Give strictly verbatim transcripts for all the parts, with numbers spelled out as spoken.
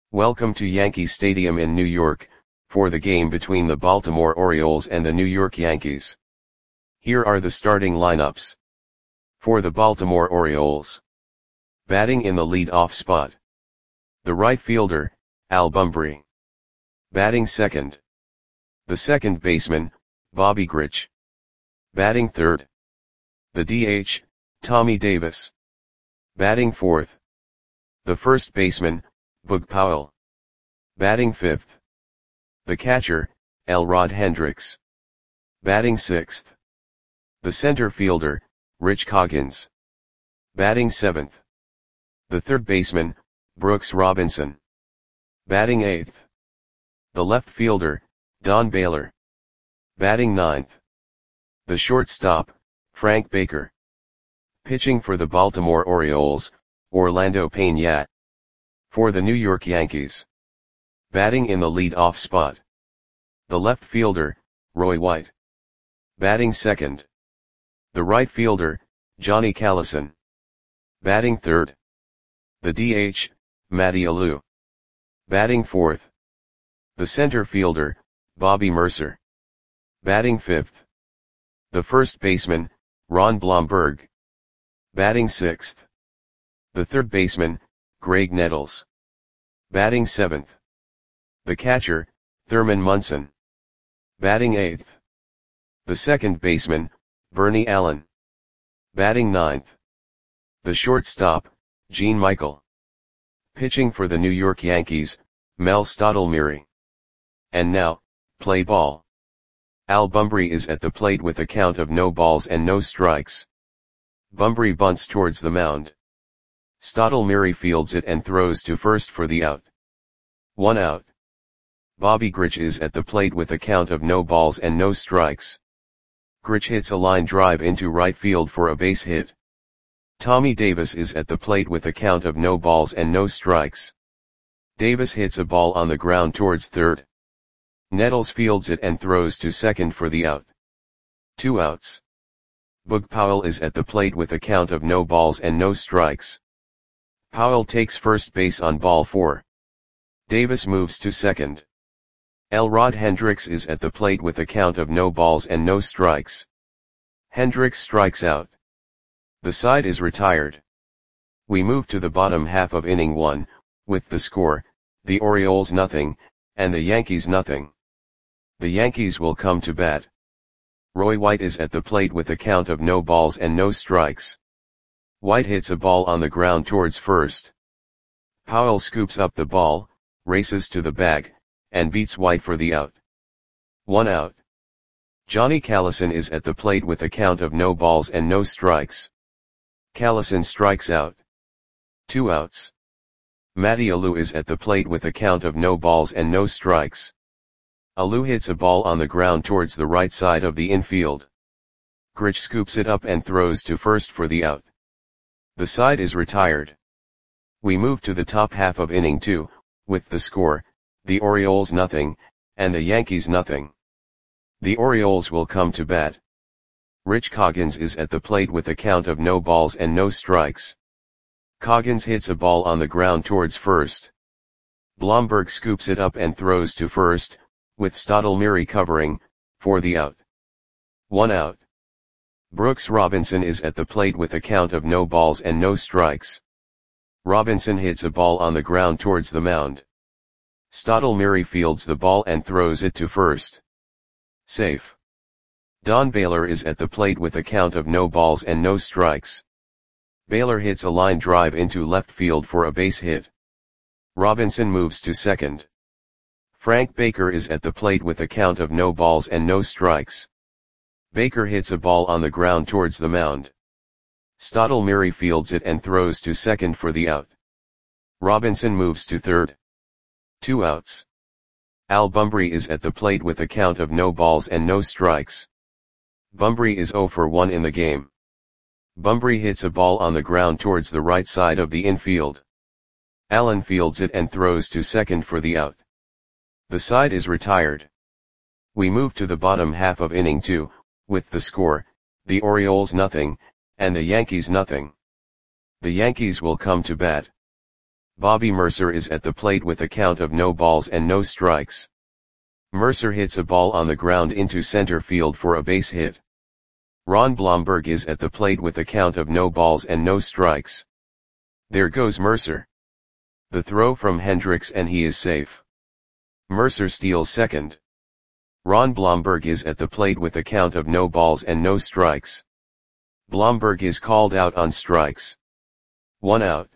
Welcome to Yankee Stadium in New York, for the game between the Baltimore Orioles and the New York Yankees. Here are the starting lineups. For the Baltimore Orioles. Batting in the lead-off spot. The right fielder, Al Bumbry. Batting second. The second baseman, Bobby Grich. Batting third. The D H, Tommy Davis. Batting fourth. The first baseman, Boog Powell. Batting fifth. The catcher, Elrod Hendricks. Batting sixth. The center fielder, Rich Coggins. Batting seventh. The third baseman, Brooks Robinson. Batting eighth. The left fielder, Don Baylor. Batting ninth. The shortstop, Frank Baker. Pitching for the Baltimore Orioles, Orlando Pena. For the New York Yankees. Batting in the lead-off spot. The left fielder, Roy White. Batting second. The right fielder, Johnny Callison. Batting third. The D H, Matty Alou. Batting fourth. The center fielder, Bobby Murcer. Batting fifth. The first baseman, Ron Blomberg. Batting sixth. The third baseman, Greg Nettles. Batting seventh. The catcher, Thurman Munson. Batting eighth. The second baseman, Bernie Allen. Batting ninth. The shortstop, Gene Michael. Pitching for the New York Yankees, Mel Stottlemyre. And now, play ball. Al Bumbry is at the plate with a count of no balls and no strikes. Bumbry bunts towards the mound. Stottlemyre fields it and throws to first for the out. One out. Bobby Grich is at the plate with a count of no balls and no strikes. Grich hits a line drive into right field for a base hit. Tommy Davis is at the plate with a count of no balls and no strikes. Davis hits a ball on the ground towards third. Nettles fields it and throws to second for the out. Two outs. Boog Powell is at the plate with a count of no balls and no strikes. Powell takes first base on ball four. Davis moves to second. Elrod Hendricks is at the plate with a count of no balls and no strikes. Hendricks strikes out. The side is retired. We move to the bottom half of inning one, with the score, the Orioles nothing, and the Yankees nothing. The Yankees will come to bat. Roy White is at the plate with a count of no balls and no strikes. White hits a ball on the ground towards first. Powell scoops up the ball, races to the bag, and beats White for the out. One out. Johnny Callison is at the plate with a count of no balls and no strikes. Callison strikes out. Two outs. Matty Alou is at the plate with a count of no balls and no strikes. Alou hits a ball on the ground towards the right side of the infield. Grich scoops it up and throws to first for the out. The side is retired. We move to the top half of inning two, with the score, the Orioles nothing, and the Yankees nothing. The Orioles will come to bat. Rich Coggins is at the plate with a count of no balls and no strikes. Coggins hits a ball on the ground towards first. Blomberg scoops it up and throws to first, with Stottlemyre covering, for the out. One out. Brooks Robinson is at the plate with a count of no balls and no strikes. Robinson hits a ball on the ground towards the mound. Stottlemyre fields the ball and throws it to first. Safe. Don Baylor is at the plate with a count of no balls and no strikes. Baylor hits a line drive into left field for a base hit. Robinson moves to second. Frank Baker is at the plate with a count of no balls and no strikes. Baker hits a ball on the ground towards the mound. Stottlemyre fields it and throws to second for the out. Robinson moves to third. Two outs. Al Bumbry is at the plate with a count of no balls and no strikes. Bumbry is zero for one in the game. Bumbry hits a ball on the ground towards the right side of the infield. Allen fields it and throws to second for the out. The side is retired. We move to the bottom half of inning two, with the score, the Orioles nothing, and the Yankees nothing. The Yankees will come to bat. Bobby Mercer is at the plate with a count of no balls and no strikes. Mercer hits a ball on the ground into center field for a base hit. Ron Blomberg is at the plate with a count of no balls and no strikes. There goes Mercer. The throw from Hendricks and he is safe. Mercer steals second. Ron Blomberg is at the plate with a count of no balls and no strikes. Blomberg is called out on strikes. One out.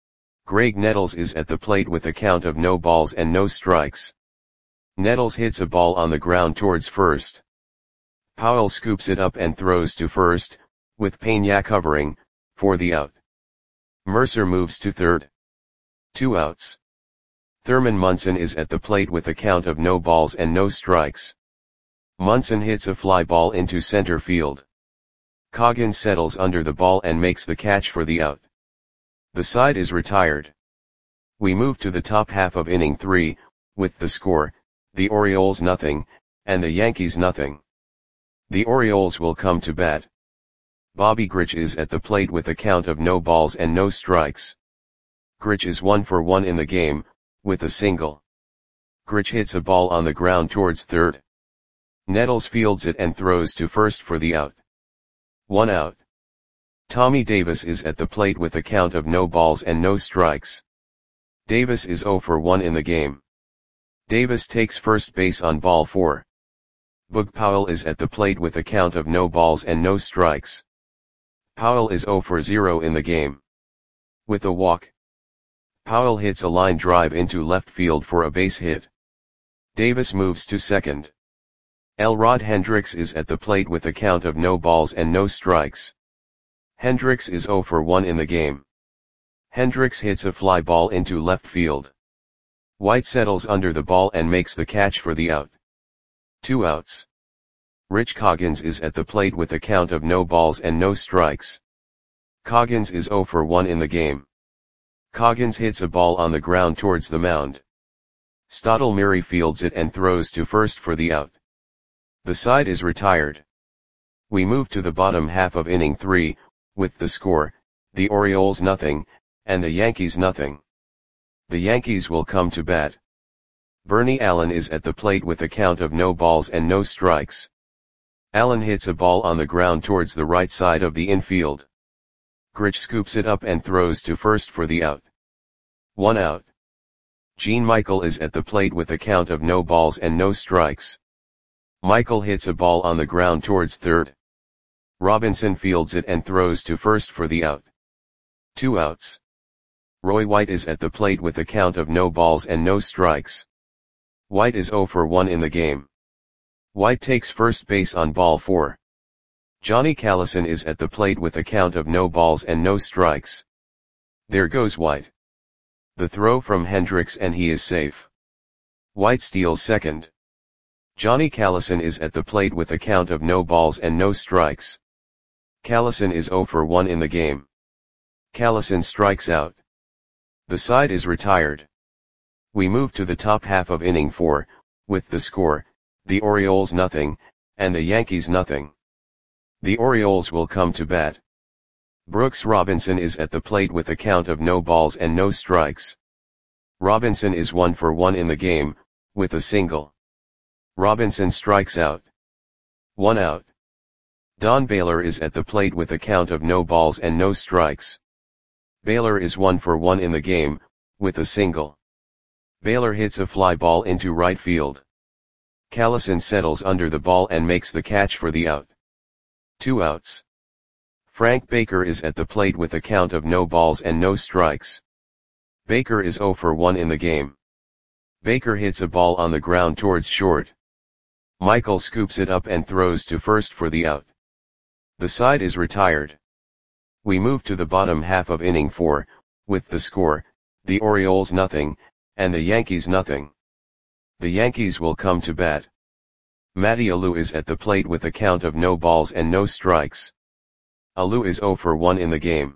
Greg Nettles is at the plate with a count of no balls and no strikes. Nettles hits a ball on the ground towards first. Powell scoops it up and throws to first, with Peña covering, for the out. Mercer moves to third. Two outs. Thurman Munson is at the plate with a count of no balls and no strikes. Munson hits a fly ball into center field. Coggins settles under the ball and makes the catch for the out. The side is retired. We move to the top half of inning three, with the score, the Orioles nothing, and the Yankees nothing. The Orioles will come to bat. Bobby Grich is at the plate with a count of no balls and no strikes. Grich is one for one in the game, with a single. Grich hits a ball on the ground towards third. Nettles fields it and throws to first for the out. One out. Tommy Davis is at the plate with a count of no balls and no strikes. Davis is oh for one in the game. Davis takes first base on ball four. Boog Powell is at the plate with a count of no balls and no strikes. Powell is oh for zero in the game. With a walk. Powell hits a line drive into left field for a base hit. Davis moves to second. Elrod Hendricks is at the plate with a count of no balls and no strikes. Hendricks is oh for one in the game. Hendricks hits a fly ball into left field. White settles under the ball and makes the catch for the out. Two outs. Rich Coggins is at the plate with a count of no balls and no strikes. Coggins is oh for one in the game. Coggins hits a ball on the ground towards the mound. Stottlemyre fields it and throws to first for the out. The side is retired. We move to the bottom half of inning three, with the score, the Orioles nothing, and the Yankees nothing. The Yankees will come to bat. Bernie Allen is at the plate with a count of no balls and no strikes. Allen hits a ball on the ground towards the right side of the infield. Grich scoops it up and throws to first for the out. One out. Gene Michael is at the plate with a count of no balls and no strikes. Michael hits a ball on the ground towards third. Robinson fields it and throws to first for the out. Two outs. Roy White is at the plate with a count of no balls and no strikes. White is oh for one in the game. White takes first base on ball four. Johnny Callison is at the plate with a count of no balls and no strikes. There goes White. The throw from Hendricks and he is safe. White steals second. Johnny Callison is at the plate with a count of no balls and no strikes. Callison is oh for one in the game. Callison strikes out. The side is retired. We move to the top half of inning four, with the score, the Orioles nothing, and the Yankees nothing. The Orioles will come to bat. Brooks Robinson is at the plate with a count of no balls and no strikes. Robinson is one for one in the game, with a single. Robinson strikes out. One out. Don Baylor is at the plate with a count of no balls and no strikes. Baylor is one for one in the game, with a single. Baylor hits a fly ball into right field. Callison settles under the ball and makes the catch for the out. Two outs. Frank Baker is at the plate with a count of no balls and no strikes. Baker is oh for one in the game. Baker hits a ball on the ground towards short. Michael scoops it up and throws to first for the out. The side is retired. We move to the bottom half of inning four, with the score, the Orioles nothing, and the Yankees nothing. The Yankees will come to bat. Matty Alou is at the plate with a count of no balls and no strikes. Alou is oh for one in the game.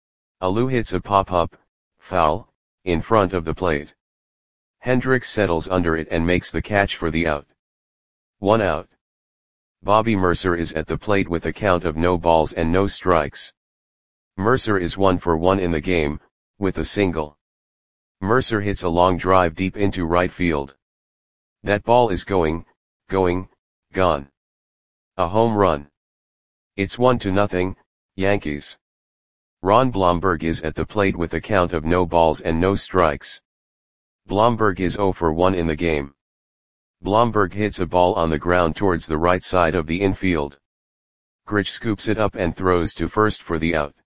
Alou hits a pop-up, foul, in front of the plate. Hendricks settles under it and makes the catch for the out. One out. Bobby Mercer is at the plate with a count of no balls and no strikes. Mercer is one for one in the game, with a single. Mercer hits a long drive deep into right field. That ball is going, going, gone. A home run. It's one to nothing, Yankees. Ron Blomberg is at the plate with a count of no balls and no strikes. Blomberg is zero for one in the game. Blomberg hits a ball on the ground towards the right side of the infield. Grich scoops it up and throws to first for the out.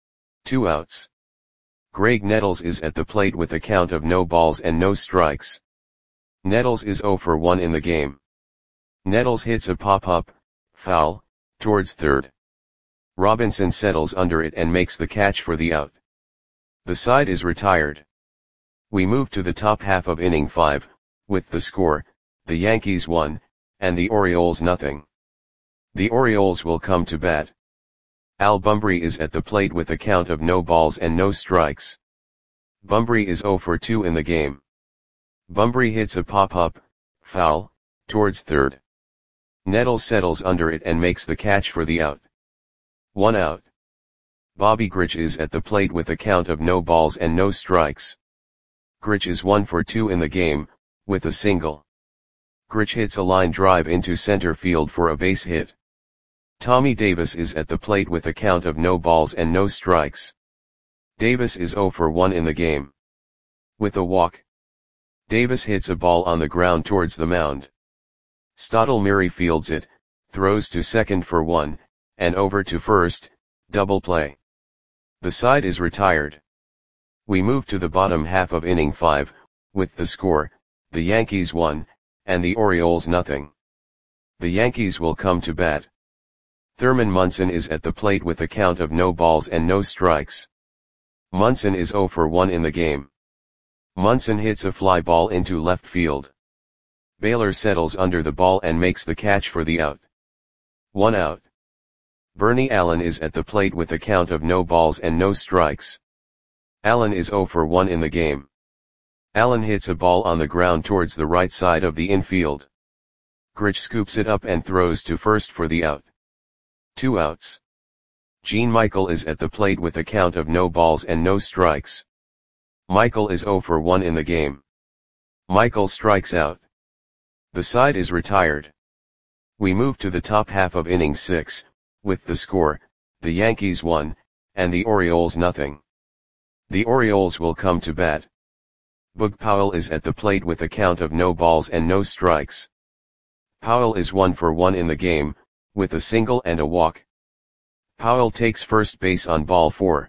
Two outs. Greg Nettles is at the plate with a count of no balls and no strikes. Nettles is zero for one in the game. Nettles hits a pop-up, foul, towards third. Robinson settles under it and makes the catch for the out. The side is retired. We move to the top half of inning five, with the score, the Yankees one, and the Orioles nothing. The Orioles will come to bat. Al Bumbry is at the plate with a count of no balls and no strikes. Bumbry is zero for two in the game. Bumbry hits a pop-up, foul, towards third. Nettles settles under it and makes the catch for the out. One out. Bobby Grich is at the plate with a count of no balls and no strikes. Grich is one for two in the game, with a single. Grich hits a line drive into center field for a base hit. Tommy Davis is at the plate with a count of no balls and no strikes. Davis is zero for one in the game. With a walk. Davis hits a ball on the ground towards the mound. Stottlemyre fields it, throws to second for one, and over to first, double play. The side is retired. We move to the bottom half of inning five, with the score, the Yankees one, and the Orioles nothing. The Yankees will come to bat. Thurman Munson is at the plate with a count of no balls and no strikes. Munson is zero for one in the game. Munson hits a fly ball into left field. Baylor settles under the ball and makes the catch for the out. One out. Bernie Allen is at the plate with a count of no balls and no strikes. Allen is zero for one in the game. Allen hits a ball on the ground towards the right side of the infield. Grich scoops it up and throws to first for the out. Two outs. Gene Michael is at the plate with a count of no balls and no strikes. Michael is zero for one in the game. Michael strikes out. The side is retired. We move to the top half of inning six, with the score, the Yankees one, and the Orioles nothing. The Orioles will come to bat. Boog Powell is at the plate with a count of no balls and no strikes. Powell is one for one in the game, with a single and a walk. Powell takes first base on ball four.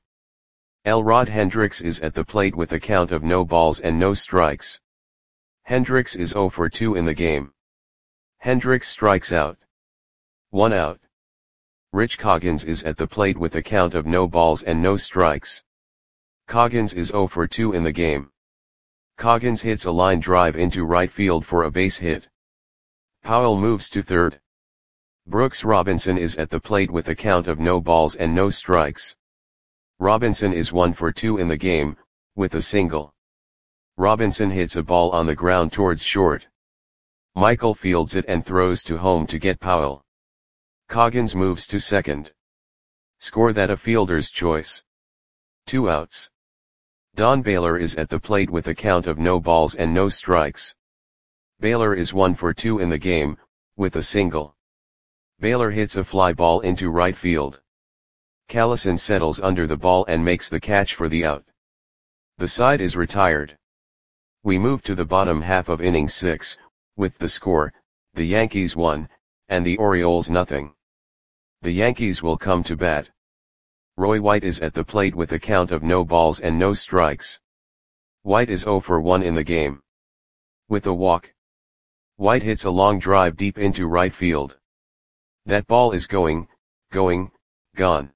Elrod Hendricks is at the plate with a count of no balls and no strikes. Hendricks is zero for two in the game. Hendricks strikes out. One out. Rich Coggins is at the plate with a count of no balls and no strikes. Coggins is zero for two in the game. Coggins hits a line drive into right field for a base hit. Powell moves to third. Brooks Robinson is at the plate with a count of no balls and no strikes. Robinson is one for two in the game, with a single. Robinson hits a ball on the ground towards short. Michael fields it and throws to home to get Powell. Coggins moves to second. Score that a fielder's choice. Two outs. Don Baylor is at the plate with a count of no balls and no strikes. Baylor is one for two in the game, with a single. Baylor hits a fly ball into right field. Callison settles under the ball and makes the catch for the out. The side is retired. We move to the bottom half of inning six, with the score, the Yankees one, and the Orioles nothing. The Yankees will come to bat. Roy White is at the plate with a count of no balls and no strikes. White is zero for one in the game. With a walk. White hits a long drive deep into right field. That ball is going, going, gone.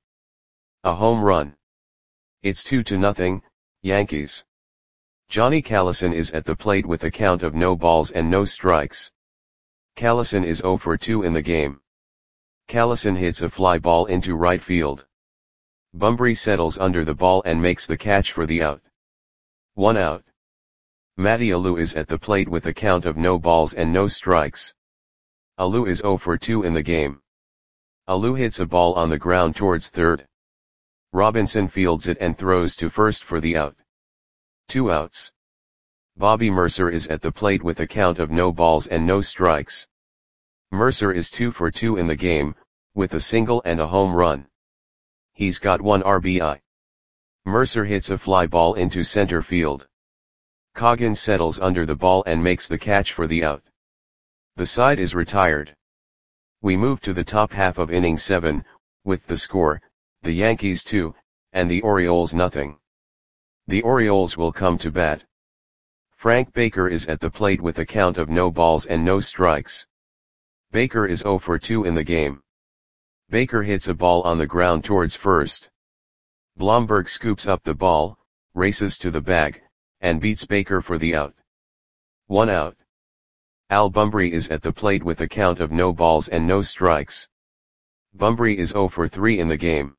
A home run. It's two to nothing, Yankees. Johnny Callison is at the plate with a count of no balls and no strikes. Callison is zero for two in the game. Callison hits a fly ball into right field. Bumbry settles under the ball and makes the catch for the out. One out. Matty Alou is at the plate with a count of no balls and no strikes. Alou is zero for two in the game. Alou hits a ball on the ground towards third. Robinson fields it and throws to first for the out. Two outs. Bobby Mercer is at the plate with a count of no balls and no strikes. Mercer is two for two in the game, with a single and a home run. He's got one R B I. Mercer hits a fly ball into center field. Coggins settles under the ball and makes the catch for the out. The side is retired. We move to the top half of inning seven, with the score, the Yankees two, and the Orioles nothing. The Orioles will come to bat. Frank Baker is at the plate with a count of no balls and no strikes. Baker is zero for two in the game. Baker hits a ball on the ground towards first. Blomberg scoops up the ball, races to the bag, and beats Baker for the out. One out. Al Bumbry is at the plate with a count of no balls and no strikes. Bumbry is zero for three in the game.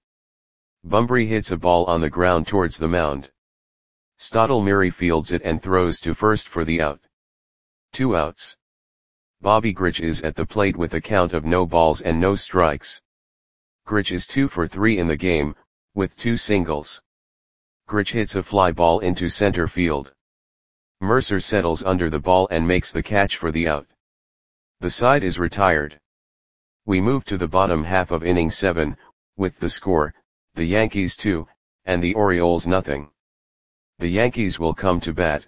Bumbry hits a ball on the ground towards the mound. Stottlemyre fields it and throws to first for the out. Two outs. Bobby Grich is at the plate with a count of no balls and no strikes. Grich is two for three in the game, with two singles. Grich hits a fly ball into center field. Mercer settles under the ball and makes the catch for the out. The side is retired. We move to the bottom half of inning seven, with the score, the Yankees two, and the Orioles nothing. The Yankees will come to bat.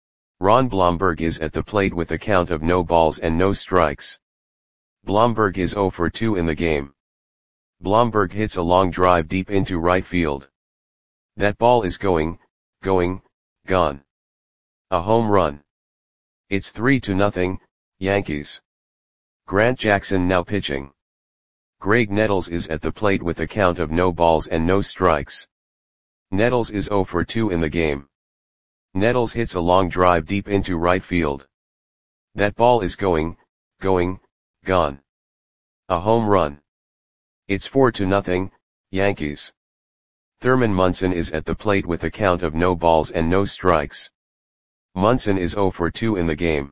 Ron Blomberg is at the plate with a count of no balls and no strikes. Blomberg is zero for two in the game. Blomberg hits a long drive deep into right field. That ball is going, going, gone. A home run. It's three to nothing, Yankees. Grant Jackson now pitching. Greg Nettles is at the plate with a count of no balls and no strikes. Nettles is zero for two in the game. Nettles hits a long drive deep into right field. That ball is going, going, gone. A home run. It's four to nothing, Yankees. Thurman Munson is at the plate with a count of no balls and no strikes. Munson is zero for two in the game.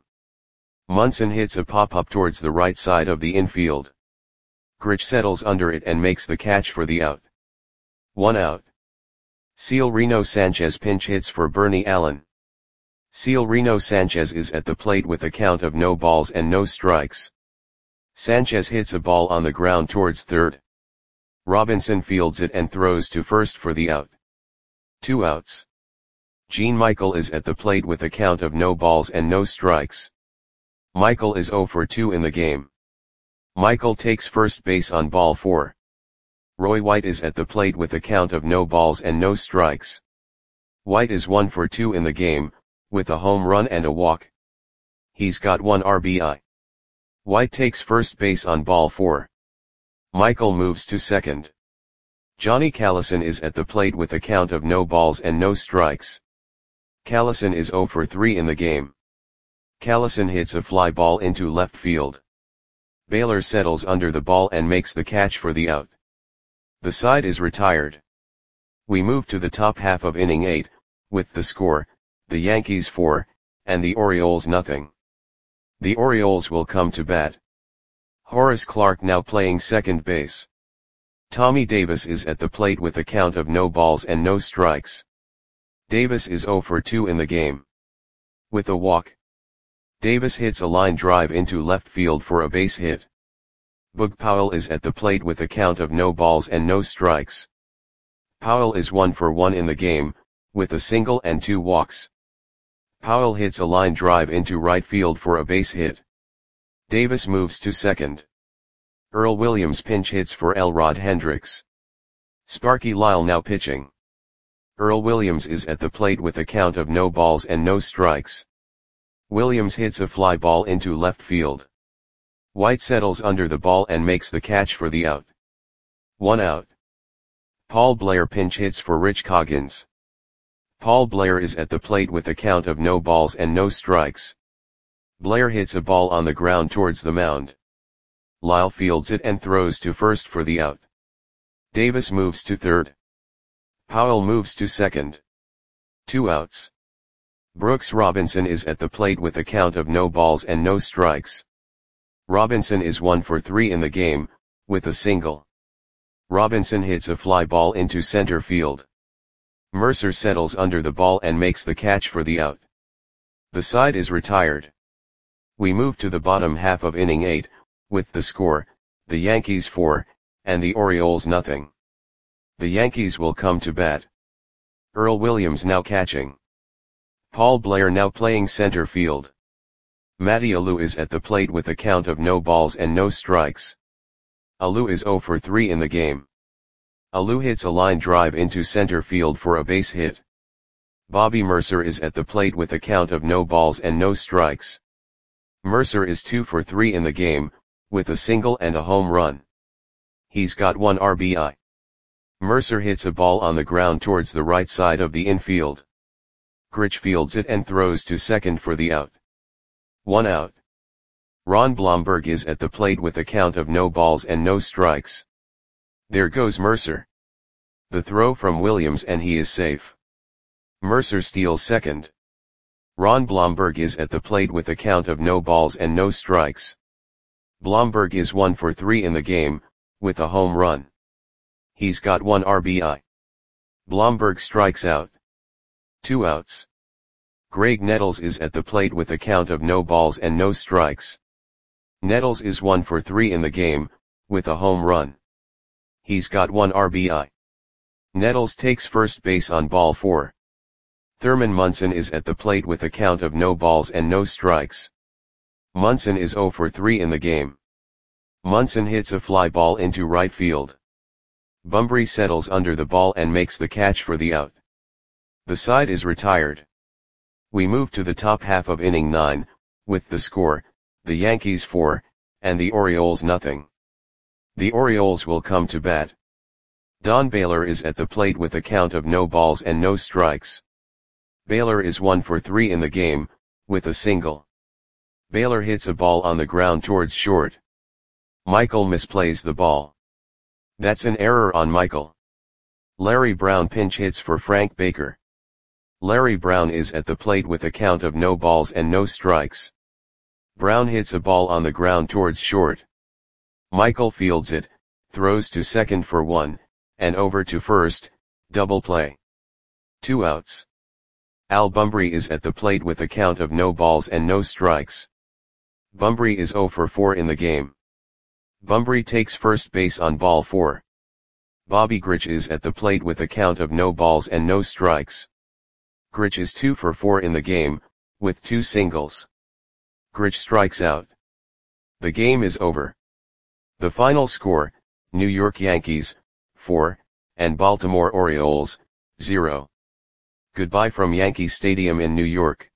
Munson hits a pop-up towards the right side of the infield. Grich settles under it and makes the catch for the out. One out. Severino Sanchez pinch hits for Bernie Allen. Severino Sanchez is at the plate with a count of no balls and no strikes. Sanchez hits a ball on the ground towards third. Robinson fields it and throws to first for the out. Two outs. Gene Michael is at the plate with a count of no balls and no strikes. Michael is zero for two in the game. Michael takes first base on ball four. Roy White is at the plate with a count of no balls and no strikes. White is one for two in the game, with a home run and a walk. He's got one R B I. White takes first base on ball four. Michael moves to second. Johnny Callison is at the plate with a count of no balls and no strikes. Callison is zero for three in the game. Callison hits a fly ball into left field. Baylor settles under the ball and makes the catch for the out. The side is retired. We move to the top half of inning eight, with the score, the Yankees four, and the Orioles nothing. The Orioles will come to bat. Horace Clarke now playing second base. Tommy Davis is at the plate with a count of no balls and no strikes. Davis is zero for two in the game. With a walk. Davis hits a line drive into left field for a base hit. Boog Powell is at the plate with a count of no balls and no strikes. Powell is one for one in the game, with a single and two walks. Powell hits a line drive into right field for a base hit. Davis moves to second. Earl Williams pinch hits for Elrod Hendricks. Sparky Lyle now pitching. Earl Williams is at the plate with a count of no balls and no strikes. Williams hits a fly ball into left field. White settles under the ball and makes the catch for the out. One out. Paul Blair pinch hits for Rich Coggins. Paul Blair is at the plate with a count of no balls and no strikes. Blair hits a ball on the ground towards the mound. Lyle fields it and throws to first for the out. Davis moves to third. Powell moves to second. Two outs. Brooks Robinson is at the plate with a count of no balls and no strikes. Robinson is one for three in the game, with a single. Robinson hits a fly ball into center field. Mercer settles under the ball and makes the catch for the out. The side is retired. We move to the bottom half of inning eight, with the score, the Yankees four, and the Orioles nothing. The Yankees will come to bat. Earl Williams now catching. Paul Blair now playing center field. Matty Alou is at the plate with a count of no balls and no strikes. Alou is zero for three in the game. Alou hits a line drive into center field for a base hit. Bobby Mercer is at the plate with a count of no balls and no strikes. Mercer is two for three in the game, with a single and a home run. He's got one R B I. Mercer hits a ball on the ground towards the right side of the infield. Grich fields it and throws to second for the out. One out. Ron Blomberg is at the plate with a count of no balls and no strikes. There goes Mercer. The throw from Williams and he is safe. Mercer steals second. Ron Blomberg is at the plate with a count of no balls and no strikes. Blomberg is one for three in the game, with a home run. He's got one R B I. Blomberg strikes out. Two outs. Greg Nettles is at the plate with a count of no balls and no strikes. Nettles is one for three in the game, with a home run. He's got one R B I. Nettles takes first base on ball four. Thurman Munson is at the plate with a count of no balls and no strikes. Munson is zero for three in the game. Munson hits a fly ball into right field. Bumbry settles under the ball and makes the catch for the out. The side is retired. We move to the top half of inning nine, with the score, the Yankees four, and the Orioles nothing. The Orioles will come to bat. Don Baylor is at the plate with a count of no balls and no strikes. Baylor is one for three in the game, with a single. Baylor hits a ball on the ground towards short. Michael misplays the ball. That's an error on Michael. Larry Brown pinch hits for Frank Baker. Larry Brown is at the plate with a count of no balls and no strikes. Brown hits a ball on the ground towards short. Michael fields it, throws to second for one, and over to first, double play. Two outs. Al Bumbry is at the plate with a count of no balls and no strikes. Bumbry is zero for four in the game. Bumbry takes first base on ball four. Bobby Grich is at the plate with a count of no balls and no strikes. Grich is two for four in the game, with two singles. Grich strikes out. The game is over. The final score, New York Yankees, four, and Baltimore Orioles, zero. Goodbye from Yankee Stadium in New York.